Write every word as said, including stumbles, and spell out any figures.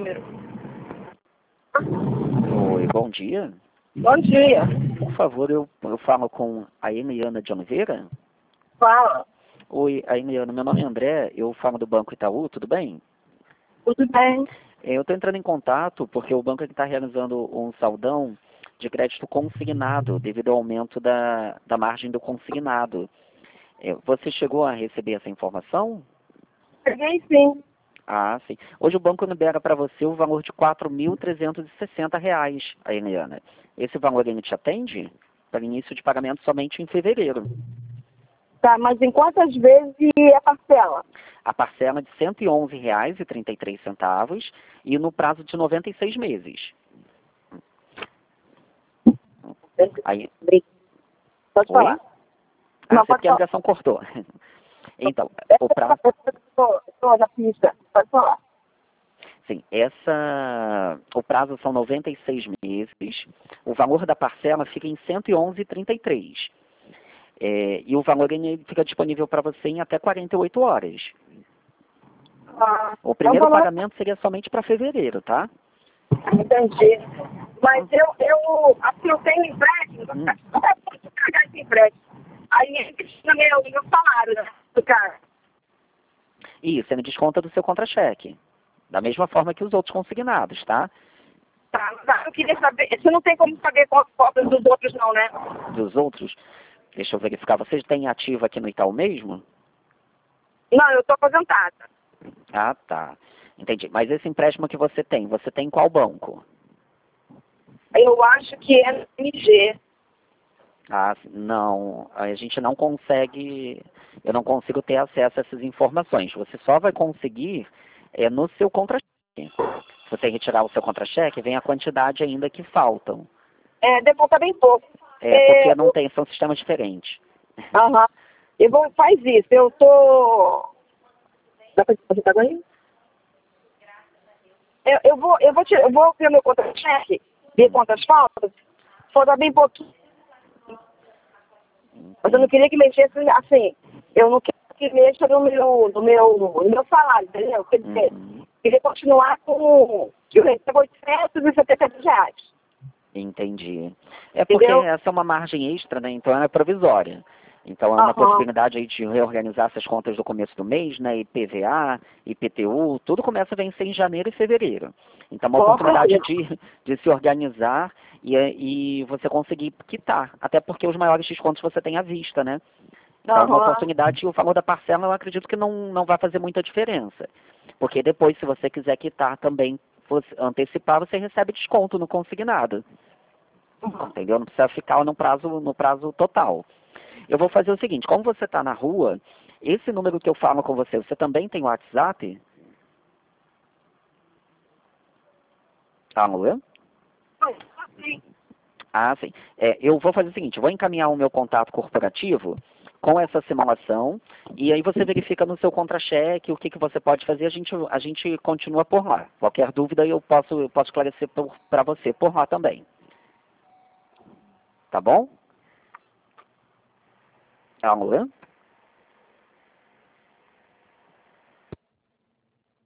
número. Oi, bom dia. Bom dia. Por favor, eu, eu falo com a Eliana de Oliveira. Fala. Oi, a Eliana, meu nome é André, eu falo do Banco Itaú, tudo bem? Tudo bem? É, Eu estou entrando em contato porque o banco está realizando um saldão de crédito consignado devido ao aumento da, da margem do consignado. É, Você chegou a receber essa informação? Peguei sim. Ah, sim. Hoje o banco libera para você o valor de quatro mil trezentos e sessenta reais, a Eliana. Esse valor ele te atende para início de pagamento somente em fevereiro. Tá, mas em quantas vezes é a parcela? A parcela é de cento e onze reais e trinta e três centavos e no prazo de noventa e seis meses. Aí, Pode oi? falar. Ah, Não, você pode porque a falar. ligação cortou. Então, o prazo, Estou na pista. Pode falar. sim, essa, o prazo são noventa e seis meses, o valor da parcela fica em cento e onze reais e trinta e três centavos. É, e o valor ele fica disponível para você em até quarenta e oito horas. Ah, O é um primeiro valor... pagamento seria somente para fevereiro, tá? Entendi. Mas eu, eu, assim, eu tenho empréstimo, Hum. eu posso pagar esse empréstimo. Aí ele no meu, no meu salário, né? Do cara. Isso, ele desconta do seu contra-cheque. Da mesma forma que os outros consignados, tá? Tá, tá, eu queria saber, você não tem como saber qual cópias dos outros não, né? Dos outros, deixa eu verificar, vocês têm ativo aqui no Itaú mesmo? Não, eu tô aposentada. Ah, tá. Entendi. Mas esse empréstimo que você tem, você tem em qual banco? Eu acho que é no M G. Ah, não, a gente não consegue, eu não consigo ter acesso a essas informações. Você só vai conseguir é, no seu contra-cheque. Se você retirar o seu contra-cheque, vem a quantidade ainda que faltam. É, demora bem pouco. É, porque não tem, são sistemas diferentes. Aham. Eu vou, faz isso, eu tô... Dá pra você tá aí? Eu, eu vou, eu vou, te, eu vou ver meu contra-cheque, ver quantas faltas, falta bem pouquinho. Mas eu não queria que mexesse assim, eu não queria que mexa no meu, no meu, no meu salário, entendeu? Quer dizer, Uhum. queria continuar com, que eu recebo oitocentos e setenta reais. Entendi. É porque Entendeu? essa é uma margem extra, né? Então ela é provisória. Então é uma Aham. possibilidade aí de reorganizar essas contas do começo do mês, né? I P V A, I P T U, tudo começa a vencer em janeiro e fevereiro. Então é uma Porra, oportunidade de, de se organizar e, e você conseguir quitar. Até porque os maiores descontos você tem à vista, né? Então é uma Aham. oportunidade e o valor da parcela eu acredito que não, não vai fazer muita diferença. Porque depois, se você quiser quitar também, você- antecipar, você recebe desconto no consignado. Entendeu? Não precisa ficar no prazo, no prazo total. Eu vou fazer o seguinte, como você está na rua, esse número que eu falo com você, você também tem WhatsApp? Alô? Ah, sim. É, eu vou fazer o seguinte, eu vou encaminhar o meu contato corporativo com essa simulação e aí você verifica no seu contra-cheque o que, que você pode fazer, a gente, a gente continua por lá. Qualquer dúvida eu posso, eu posso esclarecer para você por lá também. Tá bom? Alô?